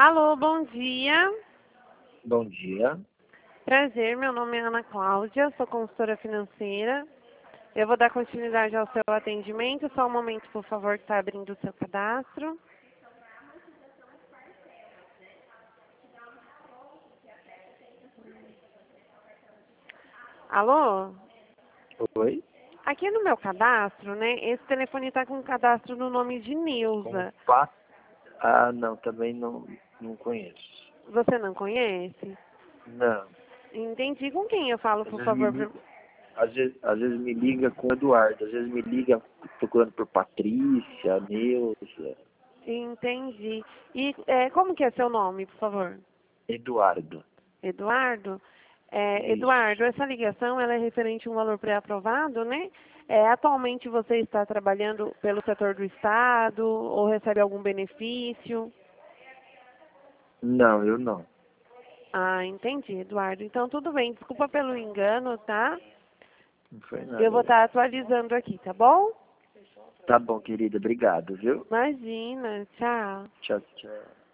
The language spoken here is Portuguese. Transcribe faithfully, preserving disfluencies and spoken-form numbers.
Alô, bom dia. Bom dia. Prazer, meu nome é Ana Cláudia, sou consultora financeira. Eu vou dar continuidade ao seu atendimento. Só um momento, por favor, que está abrindo o seu cadastro. Alô? Oi? Aqui no meu cadastro, né? Esse telefone está com cadastro no nome de Com Nilza. Pat... Ah, não, também não, não conheço. Você não conhece? Não. Entendi. Com quem eu falo, Às por vezes me favor? Pra- liga, às vezes, às vezes me liga com o Eduardo, às vezes me liga procurando por Patrícia, Neuza, Entendi. E é, como que é seu nome, por favor? Eduardo. Eduardo? É, Isso. Eduardo, essa ligação ela é referente a um valor pré-aprovado, né? É, atualmente você está trabalhando pelo setor do Estado ou recebe algum benefício? Não, eu não. Ah, entendi, Eduardo. Então, tudo bem. Desculpa pelo engano, tá? Não foi Eu vou nada. estar atualizando aqui, tá bom? Tá bom, querida. Obrigado, viu? Imagina. Tchau. Tchau, tchau.